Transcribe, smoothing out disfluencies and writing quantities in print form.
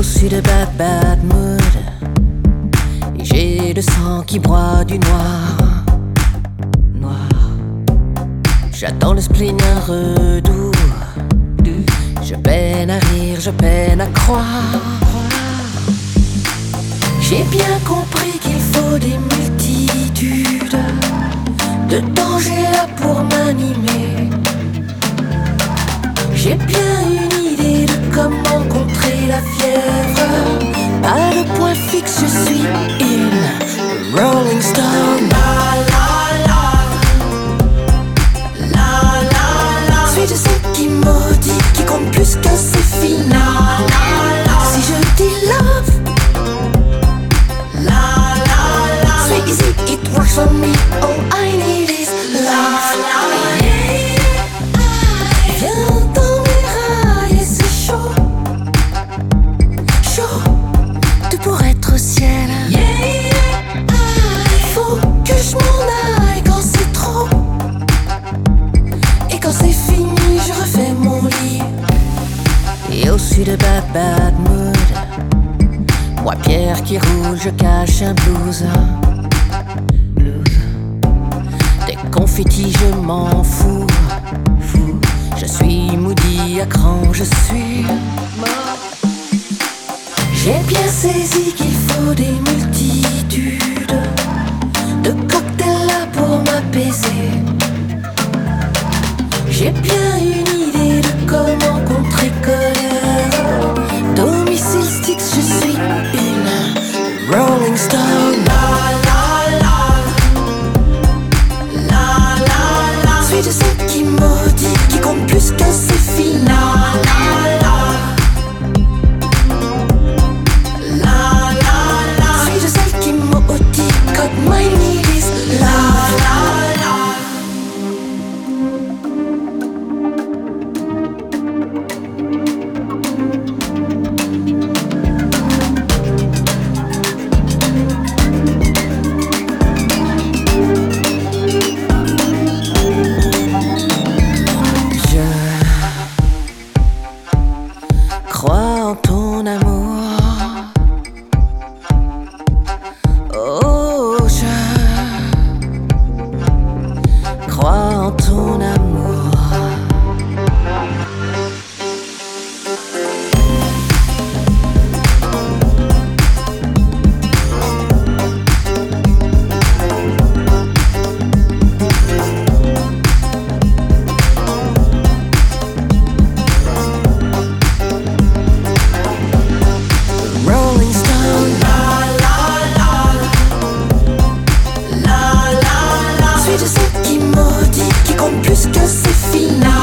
suis de bad mood, et j'ai le sang qui broie du noir. J'attends le spleen un redoux. Je peine à rire, je peine à croire. J'ai bien compris qu'il faut des multitudes de dangers là pour m'animer. J'ai bien une idée de comment contrer la fièvre. Pas de point fixe, je suis une Rolling Stone. Suis de celle qui maudit, qui compte plus que ses filles. Si je dis love, c'est easy, it works on me. All I need is love. Viens dans mes rails et c'est chaud, chaud, tout pour être au ciel. Faut que je m'en aille quand c'est trop. Et quand c'est fini, je refais mon lit. Et au sud de bad mood, moi pierre qui roule, je cache un blues. Des confettis, je m'en fous. Je suis moody à cran, je suis mort. J'ai bien saisi qu'il faut des multitudes de cocktails là pour m'apaiser. J'ai bien une idée de comment contrer colère. Domicile Styx, je suis une Rolling Stone. Suis de celle qui maudit, qui compte plus que ses filles. Suis de celle qui maudit, quand my need is love. Crois en ton amour. Oh, je crois en ton amour. Suis de celle qui maudit, qui compte plus que ses filles.